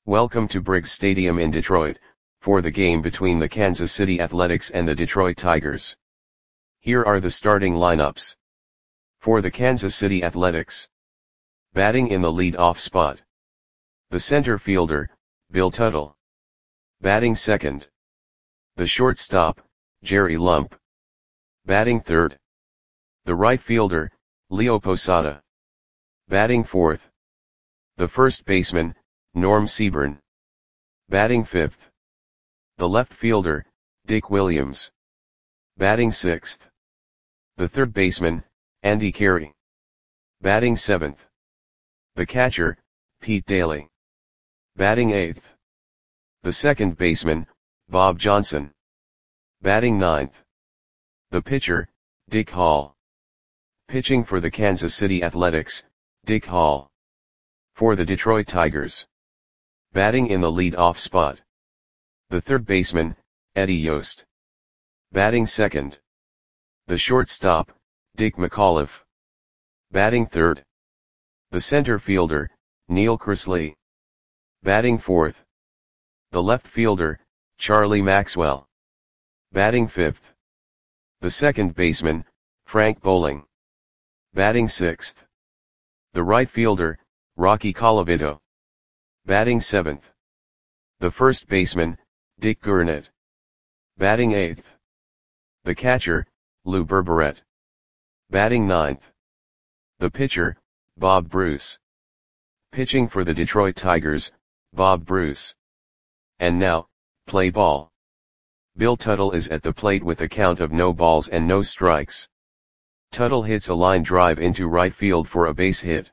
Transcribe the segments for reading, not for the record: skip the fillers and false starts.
Welcome to Briggs Stadium in Detroit, for the game between the Kansas City Athletics and the Detroit Tigers. Here are the starting lineups. For the Kansas City Athletics. Batting in the lead-off spot. The center fielder, Bill Tuttle. Batting second. The shortstop, Jerry Lump. Batting third. The right fielder, Leo Posada. Batting fourth. The first baseman, Norm Seaburn. Batting fifth. The left fielder, Dick Williams. Batting sixth. The third baseman, Andy Carey. Batting seventh. The catcher, Pete Daly. Batting eighth. The second baseman, Bob Johnson. Batting ninth. The pitcher, Dick Hall. Pitching for the Kansas City Athletics, Dick Hall. For the Detroit Tigers. Batting in the lead-off spot. The third baseman, Eddie Yost. Batting second. The shortstop, Dick McAuliffe. Batting third. The center fielder, Neil Chrisley. Batting fourth. The left fielder, Charlie Maxwell. Batting fifth. The second baseman, Frank Bowling. Batting sixth. The right fielder, Rocky Colavito. Batting seventh. The first baseman, Dick Gurnett. Batting eighth. The catcher, Lou Berberet. Batting ninth. The pitcher, Bob Bruce. Pitching for the Detroit Tigers, Bob Bruce. And now, play ball. Bill Tuttle is at the plate with a count of no balls and no strikes. Tuttle hits a line drive into right field for a base hit.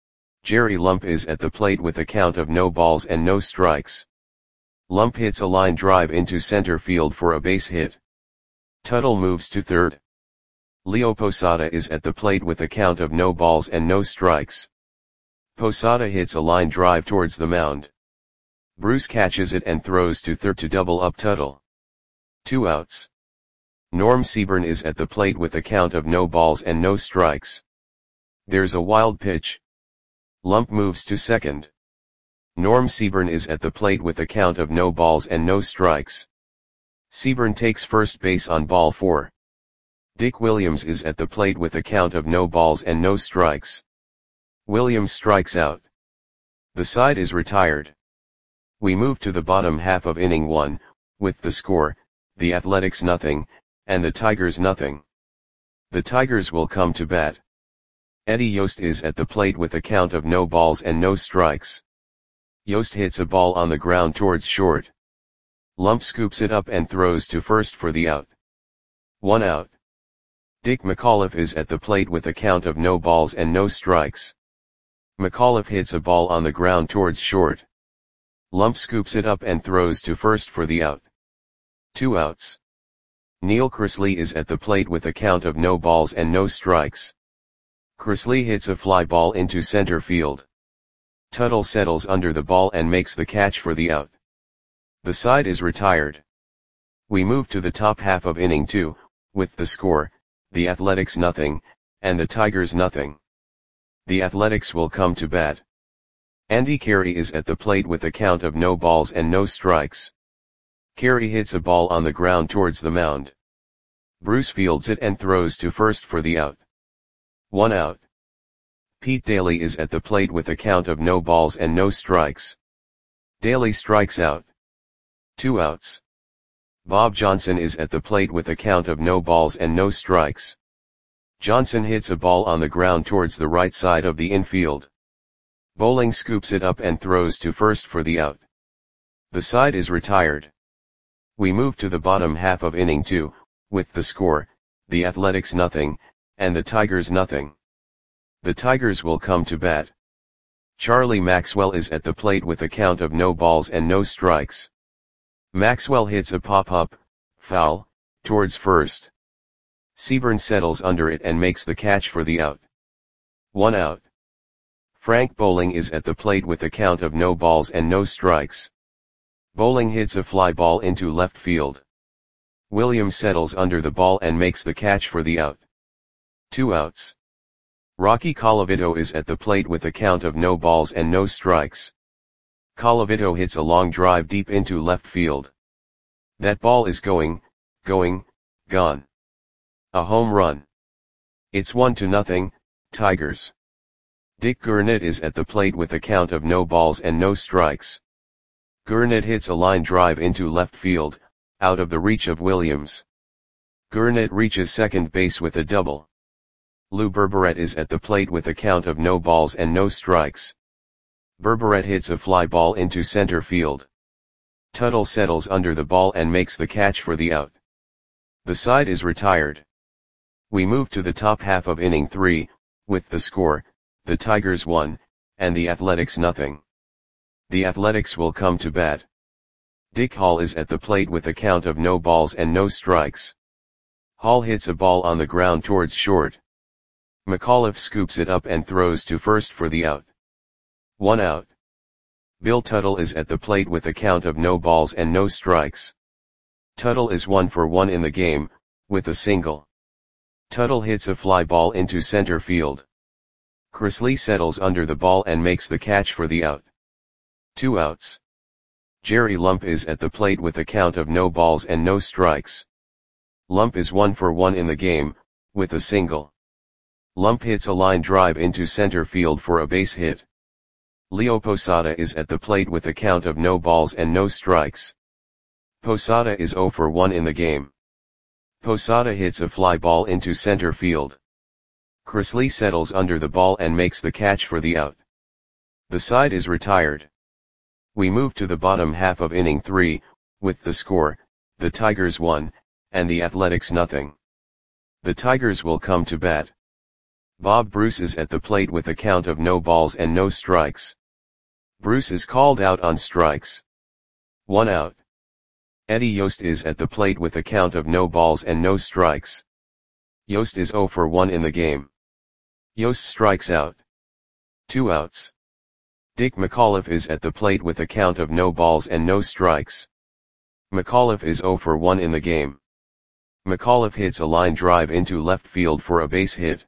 Jerry Lump is at the plate with a count of no balls and no strikes. Lump hits a line drive into center field for a base hit. Tuttle moves to third. Leo Posada is at the plate with a count of no balls and no strikes. Posada hits a line drive towards the mound. Bruce catches it and throws to third to double up Tuttle. 2 outs. Norm Seaburn is at the plate with a count of no balls and no strikes. There's a wild pitch. Lump moves to second. Norm Seaburn is at the plate with a count of no balls and no strikes. Seaburn takes first base on ball 4. Dick Williams is at the plate with a count of no balls and no strikes. Williams strikes out. The side is retired. We move to the bottom half of inning 1, with the score, the Athletics 0, and the Tigers 0. The Tigers will come to bat. Eddie Yost is at the plate with a count of no balls and no strikes. Yost hits a ball on the ground towards short. Lump scoops it up and throws to first for the out. 1 out. Dick McAuliffe is at the plate with a count of no balls and no strikes. McAuliffe hits a ball on the ground towards short. Lump scoops it up and throws to first for the out. 2 outs. Neil Chrisley is at the plate with a count of no balls and no strikes. Chrisley hits a fly ball into center field. Tuttle settles under the ball and makes the catch for the out. The side is retired. We move to the top half of inning 2, with the score, the Athletics 0, and the Tigers 0. The Athletics will come to bat. Andy Carey is at the plate with a count of no balls and no strikes. Carey hits a ball on the ground towards the mound. Bruce fields it and throws to first for the out. 1 out. Pete Daly is at the plate with a count of no balls and no strikes. Daly strikes out. 2 outs. Bob Johnson is at the plate with a count of no balls and no strikes. Johnson hits a ball on the ground towards the right side of the infield. Bowling scoops it up and throws to first for the out. The side is retired. We move to the bottom half of inning 2, with the score, the Athletics 0, and the Tigers 0. The Tigers will come to bat. Charlie Maxwell is at the plate with a count of no balls and no strikes. Maxwell hits a pop-up, foul, towards first. Seaburn settles under it and makes the catch for the out. 1 out. Frank Bowling is at the plate with a count of no balls and no strikes. Bowling hits a fly ball into left field. Williams settles under the ball and makes the catch for the out. 2 outs. Rocky Colavito is at the plate with a count of no balls and no strikes. Colavito hits a long drive deep into left field. That ball is going, gone. A home run. It's 1-0, Tigers. Dick Gurnett is at the plate with a count of no balls and no strikes. Gurnett hits a line drive into left field, out of the reach of Williams. Gurnett reaches second base with a double. Lou Berberet is at the plate with a count of no balls and no strikes. Berberet hits a fly ball into center field. Tuttle settles under the ball and makes the catch for the out. The side is retired. We move to the top half of inning 3, with the score, the Tigers 1, and the Athletics 0. The Athletics will come to bat. Dick Hall is at the plate with a count of no balls and no strikes. Hall hits a ball on the ground towards short. McAuliffe scoops it up and throws to first for the out. 1 out. Bill Tuttle is at the plate with a count of no balls and no strikes. Tuttle is 1 for 1 in the game, with a single. Tuttle hits a fly ball into center field. Chrisley settles under the ball and makes the catch for the out. 2 outs. Jerry Lump is at the plate with a count of no balls and no strikes. Lump is 1 for 1 in the game, with a single. Lump hits a line drive into center field for a base hit. Leo Posada is at the plate with a count of no balls and no strikes. Posada is 0 for 1 in the game. Posada hits a fly ball into center field. Chrisley settles under the ball and makes the catch for the out. The side is retired. We move to the bottom half of inning 3, with the score, the Tigers 1, and the Athletics 0. The Tigers will come to bat. Bob Bruce is at the plate with a count of no balls and no strikes. Bruce is called out on strikes. 1 out. Eddie Yost is at the plate with a count of no balls and no strikes. Yost is 0 for 1 in the game. Yost strikes out. 2 outs. Dick McAuliffe is at the plate with a count of no balls and no strikes. McAuliffe is 0 for 1 in the game. McAuliffe hits a line drive into left field for a base hit.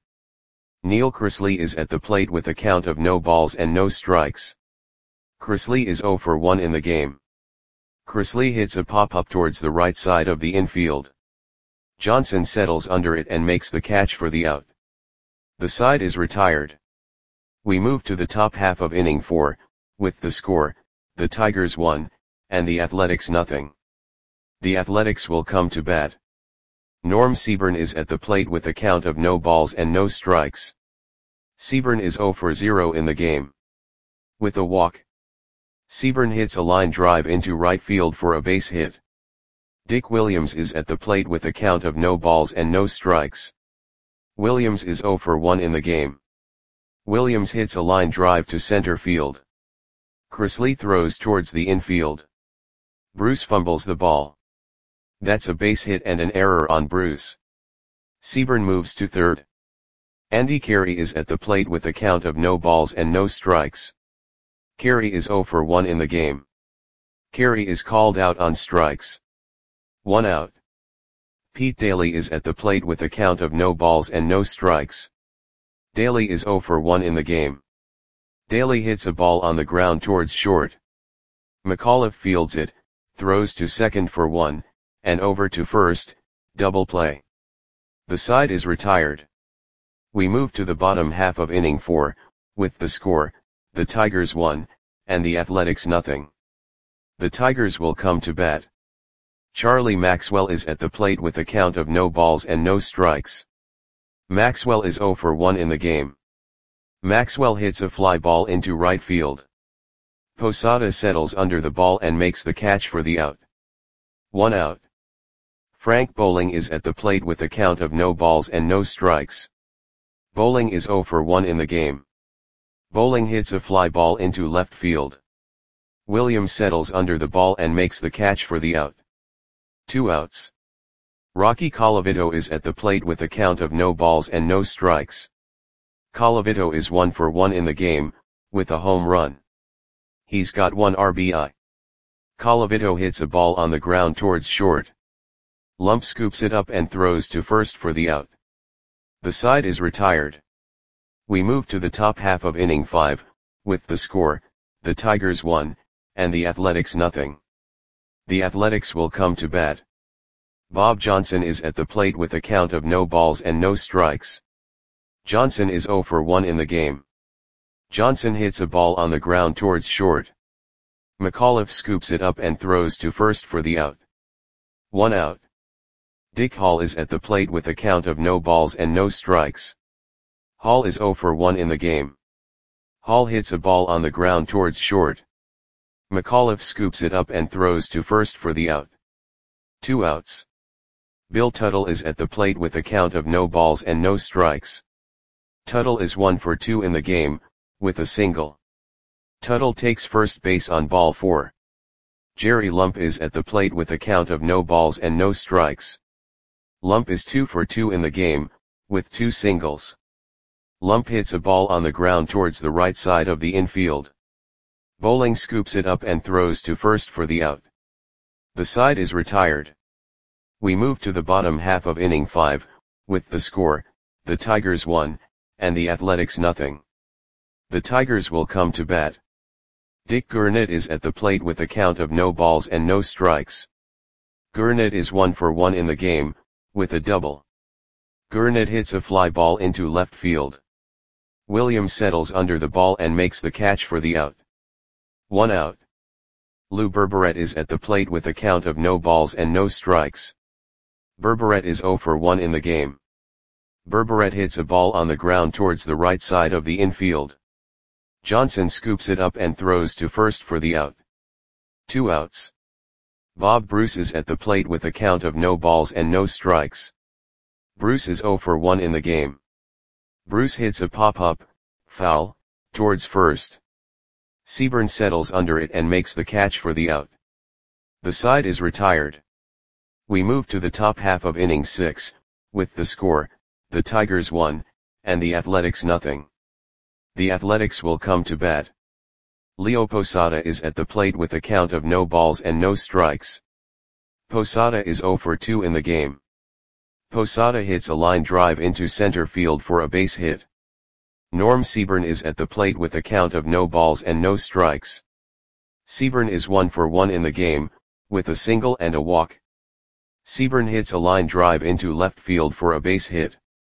Neil Chrisley is at the plate with a count of no balls and no strikes. Chrisley is 0 for 1 in the game. Chrisley hits a pop-up towards the right side of the infield. Johnson settles under it and makes the catch for the out. The side is retired. We move to the top half of inning 4, with the score, the Tigers 1, and the Athletics 0. The Athletics will come to bat. Norm Seaburn is at the plate with a count of no balls and no strikes. Seaburn is 0 for 0 in the game. With a walk. Seaburn hits a line drive into right field for a base hit. Dick Williams is at the plate with a count of no balls and no strikes. Williams is 0 for 1 in the game. Williams hits a line drive to center field. Chrisley throws towards the infield. Bruce fumbles the ball. That's a base hit and an error on Bruce. Seaburn moves to third. Andy Carey is at the plate with a count of no balls and no strikes. Carey is 0 for 1 in the game. Carey is called out on strikes. 1 out. Pete Daly is at the plate with a count of no balls and no strikes. Daly is 0 for 1 in the game. Daly hits a ball on the ground towards short. McAuliffe fields it, throws to second for 1, and over to first, double play. The side is retired. We move to the bottom half of inning 4, with the score, the Tigers 1, and the Athletics 0. The Tigers will come to bat. Charlie Maxwell is at the plate with a count of no balls and no strikes. Maxwell is 0 for 1 in the game. Maxwell hits a fly ball into right field. Posada settles under the ball and makes the catch for the out. 1 out. Frank Bowling is at the plate with a count of no balls and no strikes. Bowling is 0 for 1 in the game. Bowling hits a fly ball into left field. Williams settles under the ball and makes the catch for the out. 2 outs. Rocky Colavito is at the plate with a count of no balls and no strikes. Colavito is 1 for 1 in the game, with a home run. He's got 1 RBI. Colavito hits a ball on the ground towards short. Lump scoops it up and throws to first for the out. The side is retired. We move to the top half of inning 5, with the score, the Tigers 1, and the Athletics nothing. The Athletics will come to bat. Bob Johnson is at the plate with a count of no balls and no strikes. Johnson is 0 for 1 in the game. Johnson hits a ball on the ground towards short. McAuliffe scoops it up and throws to first for the out. 1 out. Dick Hall is at the plate with a count of no balls and no strikes. Hall is 0 for 1 in the game. Hall hits a ball on the ground towards short. McAuliffe scoops it up and throws to first for the out. 2 outs. Bill Tuttle is at the plate with a count of no balls and no strikes. Tuttle is 1 for 2 in the game, with a single. Tuttle takes first base on ball 4. Jerry Lump is at the plate with a count of no balls and no strikes. Lump is 2 for 2 in the game, with 2 singles. Lump hits a ball on the ground towards the right side of the infield. Bowling scoops it up and throws to first for the out. The side is retired. We move to the bottom half of inning 5, with the score, the Tigers 1, and the Athletics nothing. The Tigers will come to bat. Dick Gurnett is at the plate with a count of no balls and no strikes. Gurnett is 1 for 1 in the game, with a double. Gurnett hits a fly ball into left field. Williams settles under the ball and makes the catch for the out. 1 out. Lou Berberet is at the plate with a count of no balls and no strikes. Berberet is 0 for 1 in the game. Berberet hits a ball on the ground towards the right side of the infield. Johnson scoops it up and throws to first for the out. 2 outs. Bob Bruce is at the plate with a count of no balls and no strikes. Bruce is 0 for 1 in the game. Bruce hits a pop-up, foul, towards first. Seaburn settles under it and makes the catch for the out. The side is retired. We move to the top half of inning 6, with the score, the Tigers 1, and the Athletics nothing. The Athletics will come to bat. Leo Posada is at the plate with a count of no balls and no strikes. Posada is 0 for 2 in the game. Posada hits a line drive into center field for a base hit. Norm Seaburn is at the plate with a count of no balls and no strikes. Seaburn is 1 for 1 in the game, with a single and a walk. Seaburn hits a line drive into left field for a base hit.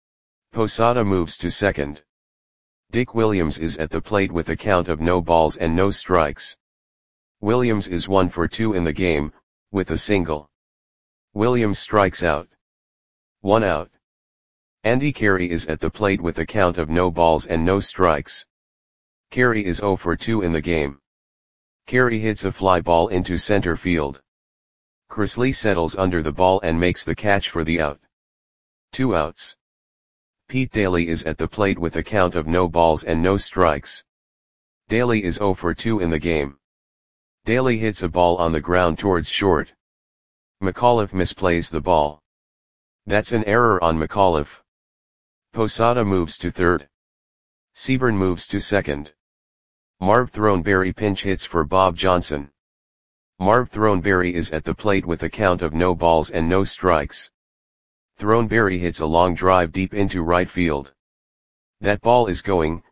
Posada moves to second. Dick Williams is at the plate with a count of no balls and no strikes. Williams is 1 for 2 in the game, with a single. Williams strikes out. 1 out. Andy Carey is at the plate with a count of no balls and no strikes. Carey is 0 for 2 in the game. Carey hits a fly ball into center field. Chrisley settles under the ball and makes the catch for the out. 2 outs. Pete Daly is at the plate with a count of no balls and no strikes. Daly is 0 for 2 in the game. Daly hits a ball on the ground towards short. McAuliffe misplays the ball. That's an error on McAuliffe. Posada moves to third. Seaburn moves to second. Marv Throneberry pinch hits for Bob Johnson. Marv Throneberry is at the plate with a count of no balls and no strikes. Throneberry hits a long drive deep into right field. That ball is gone.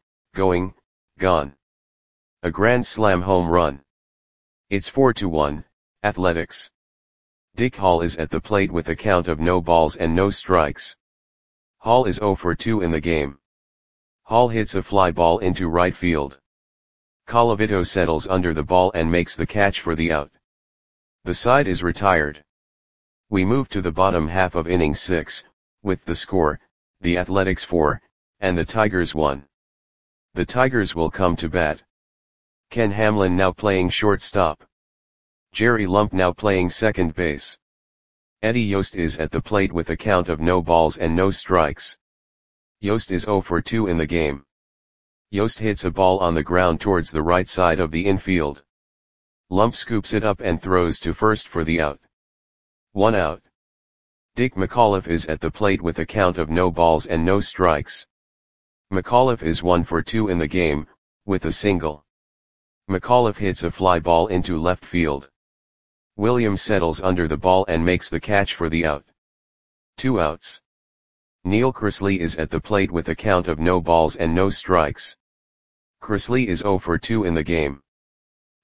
A grand slam home run. It's 4-1, Athletics. Dick Hall is at the plate with a count of no balls and no strikes. Hall is 0 for 2 in the game. Hall hits a fly ball into right field. Colavito settles under the ball and makes the catch for the out. The side is retired. We move to the bottom half of inning 6, with the score, the Athletics 4, and the Tigers 1. The Tigers will come to bat. Ken Hamlin now playing shortstop. Jerry Lump now playing second base. Eddie Yost is at the plate with a count of no balls and no strikes. Yost is 0 for 2 in the game. Yost hits a ball on the ground towards the right side of the infield. Lump scoops it up and throws to first for the out. 1 out. Dick McAuliffe is at the plate with a count of no balls and no strikes. McAuliffe is 1 for 2 in the game, with a single. McAuliffe hits a fly ball into left field. Williams settles under the ball and makes the catch for the out. 2 outs. Neil Chrisley is at the plate with a count of no balls and no strikes. Chrisley is 0 for 2 in the game.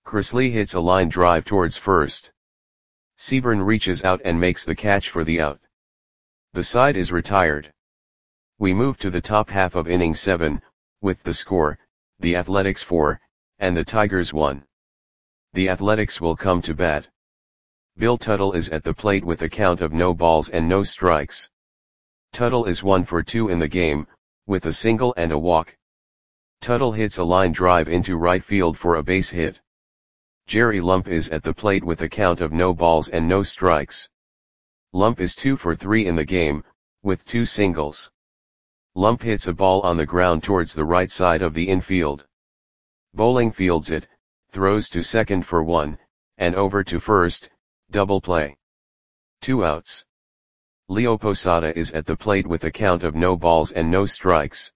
Chrisley hits a line drive towards first. Seaburn reaches out and makes the catch for the out. The side is retired. We move to the top half of inning 7, with the score, the Athletics 4, and the Tigers 1. The Athletics will come to bat. Bill Tuttle is at the plate with a count of no balls and no strikes. Tuttle is 1 for 2 in the game, with a single and a walk. Tuttle hits a line drive into right field for a base hit. Jerry Lump is at the plate with a count of no balls and no strikes. Lump is 2 for 3 in the game, with 2 singles. Lump hits a ball on the ground towards the right side of the infield. Bowling fields it, throws to second for 1, and over to first, double play. 2 outs. Leo Posada is at the plate with a count of no balls and no strikes.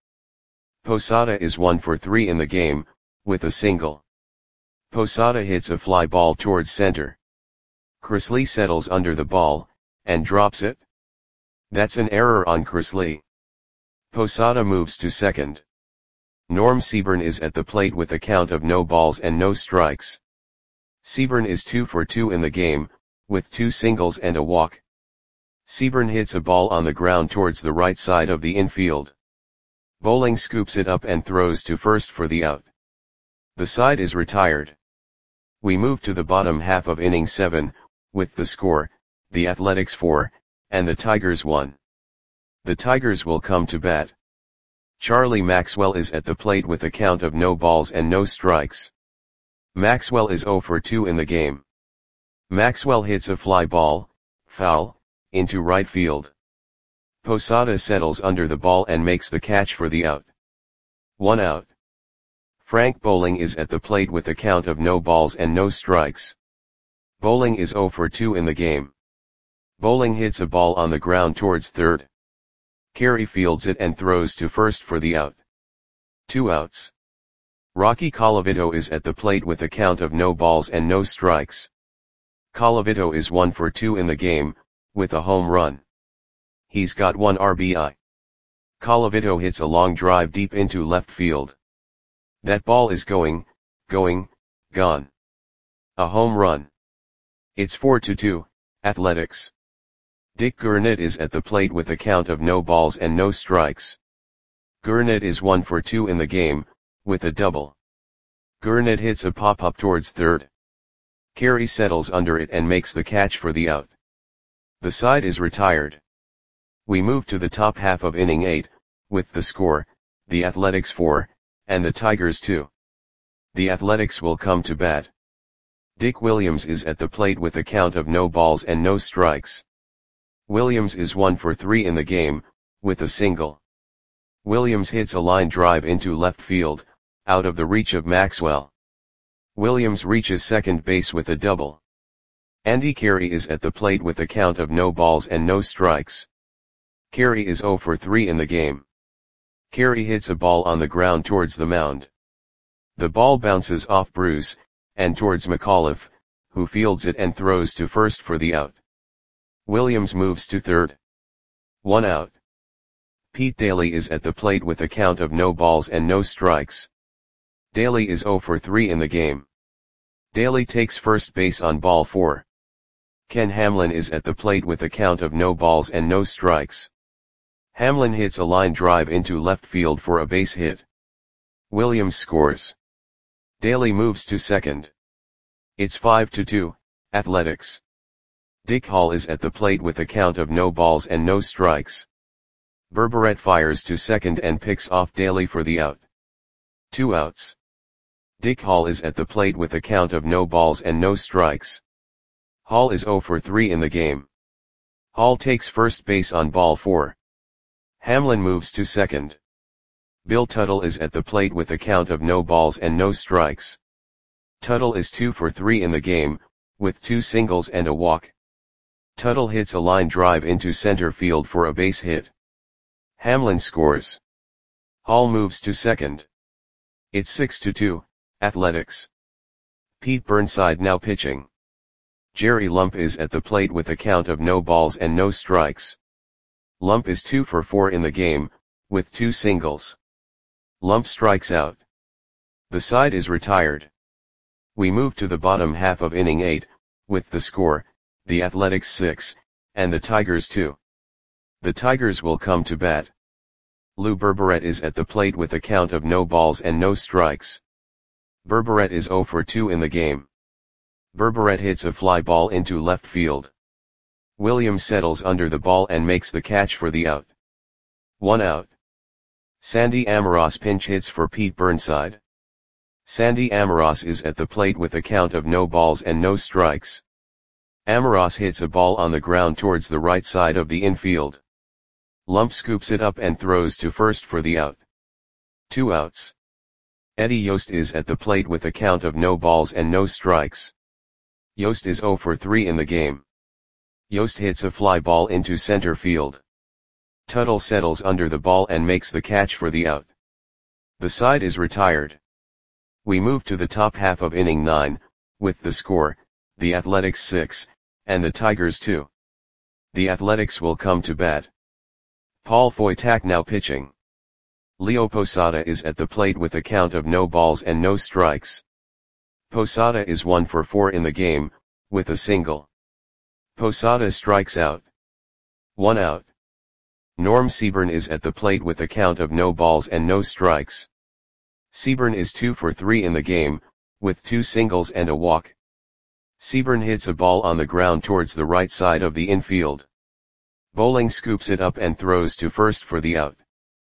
Posada is 1 for 3 in the game, with a single. Posada hits a fly ball towards center. Chrisley settles under the ball, and drops it. That's an error on Chrisley. Posada moves to second. Norm Seaburn is at the plate with a count of no balls and no strikes. Seaburn is 2 for 2 in the game, with 2 singles and a walk. Seaburn hits a ball on the ground towards the right side of the infield. Bowling scoops it up and throws to first for the out. The side is retired. We move to the bottom half of inning 7, with the score, the Athletics 4, and the Tigers 1. The Tigers will come to bat. Charlie Maxwell is at the plate with a count of no balls and no strikes. Maxwell is 0 for 2 in the game. Maxwell hits a fly ball, foul, into right field. Posada settles under the ball and makes the catch for the out. 1 out. Frank Bowling is at the plate with a count of no balls and no strikes. Bowling is 0 for 2 in the game. Bowling hits a ball on the ground towards third. Carey fields it and throws to first for the out. 2 outs. Rocky Colavito is at the plate with a count of no balls and no strikes. Colavito is 1 for 2 in the game, with a home run. He's got 1 RBI. Colavito hits a long drive deep into left field. That ball is gone. A home run. It's 4-2, Athletics. Dick Gurnett is at the plate with a count of no balls and no strikes. Gurnett is 1 for 2 in the game, with a double. Gurnett hits a pop-up towards third. Carey settles under it and makes the catch for the out. The side is retired. We move to the top half of inning 8, with the score, the Athletics 4, and the Tigers 2. The Athletics will come to bat. Dick Williams is at the plate with a count of no balls and no strikes. Williams is 1 for 3 in the game, with a single. Williams hits a line drive into left field, out of the reach of Maxwell. Williams reaches second base with a double. Andy Carey is at the plate with a count of no balls and no strikes. Carey is 0 for 3 in the game. Carey hits a ball on the ground towards the mound. The ball bounces off Bruce, and towards McAuliffe, who fields it and throws to first for the out. Williams moves to third. 1 out. Pete Daly is at the plate with a count of no balls and no strikes. Daly is 0 for 3 in the game. Daly takes first base on ball 4. Ken Hamlin is at the plate with a count of no balls and no strikes. Hamlin hits a line drive into left field for a base hit. Williams scores. Daly moves to second. It's 5-2, Athletics. Dick Hall is at the plate with a count of no balls and no strikes. Berberet fires to second and picks off Daly for the out. 2 outs. Dick Hall is at the plate with a count of no balls and no strikes. Hall is 0 for 3 in the game. Hall takes first base on ball 4. Hamlin moves to second. Bill Tuttle is at the plate with a count of no balls and no strikes. Tuttle is 2 for 3 in the game, with 2 singles and a walk. Tuttle hits a line drive into center field for a base hit. Hamlin scores. Hall moves to second. It's 6-2, Athletics. Pete Burnside now pitching. Jerry Lump is at the plate with a count of no balls and no strikes. Lump is 2 for 4 in the game, with 2 singles. Lump strikes out. The side is retired. We move to the bottom half of inning 8, with the score, the Athletics 6, and the Tigers 2. The Tigers will come to bat. Lou Berberet is at the plate with a count of no balls and no strikes. Berberet is 0 for 2 in the game. Berberet hits a fly ball into left field. Williams settles under the ball and makes the catch for the out. 1 out. Sandy Amoros pinch hits for Pete Burnside. Sandy Amoros is at the plate with a count of no balls and no strikes. Amoros hits a ball on the ground towards the right side of the infield. Lump scoops it up and throws to first for the out. 2 outs. Eddie Yost is at the plate with a count of no balls and no strikes. Yost is 0 for 3 in the game. Yost hits a fly ball into center field. Tuttle settles under the ball and makes the catch for the out. The side is retired. We move to the top half of inning 9, with the score, the Athletics 6, and the Tigers 2. The Athletics will come to bat. Paul Foytak now pitching. Leo Posada is at the plate with a count of no balls and no strikes. Posada is 1 for 4 in the game, with a single. Posada strikes out. 1 out. Norm Seaburn is at the plate with a count of no balls and no strikes. Seaburn is 2 for 3 in the game, with 2 singles and a walk. Seaburn hits a ball on the ground towards the right side of the infield. Bowling scoops it up and throws to first for the out.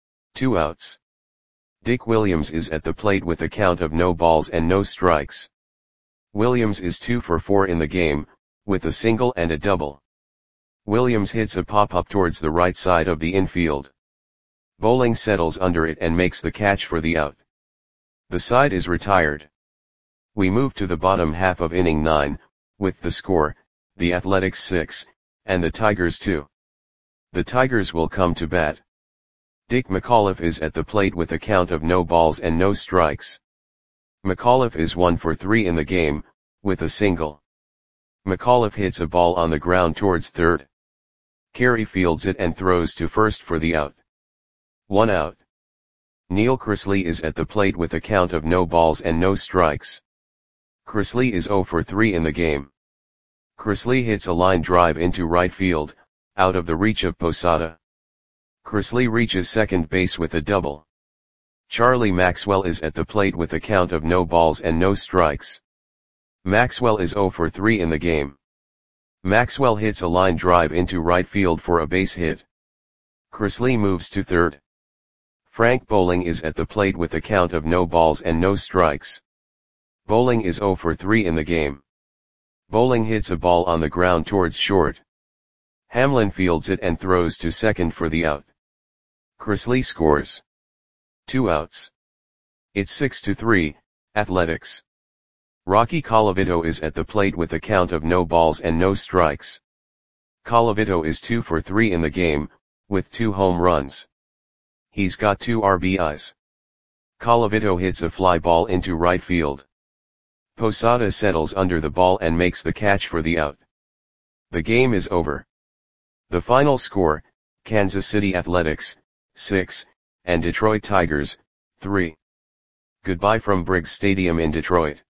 2 outs. Dick Williams is at the plate with a count of no balls and no strikes. Williams is 2 for 4 in the game, with a single and a double. Williams hits a pop-up towards the right side of the infield. Bowling settles under it and makes the catch for the out. The side is retired. We move to the bottom half of inning 9, with the score, the Athletics 6, and the Tigers 2. The Tigers will come to bat. Dick McAuliffe is at the plate with a count of no balls and no strikes. McAuliffe is 1 for 3 in the game, with a single. McAuliffe hits a ball on the ground towards third. Carey fields it and throws to first for the out. 1 out. Neil Chrisley is at the plate with a count of no balls and no strikes. Chrisley is 0 for 3 in the game. Chrisley hits a line drive into right field, out of the reach of Posada. Chrisley reaches second base with a double. Charlie Maxwell is at the plate with a count of no balls and no strikes. Maxwell is 0 for 3 in the game. Maxwell hits a line drive into right field for a base hit. Chrisley moves to third. Frank Bowling is at the plate with a count of no balls and no strikes. Bowling is 0 for 3 in the game. Bowling hits a ball on the ground towards short. Hamlin fields it and throws to second for the out. Chrisley scores. 2 outs. It's 6-3, Athletics. Rocky Colavito is at the plate with a count of no balls and no strikes. Colavito is 2 for 3 in the game, with 2 home runs. He's got 2 RBIs. Colavito hits a fly ball into right field. Posada settles under the ball and makes the catch for the out. The game is over. The final score, Kansas City Athletics, 6, and Detroit Tigers, 3. Goodbye from Briggs Stadium in Detroit.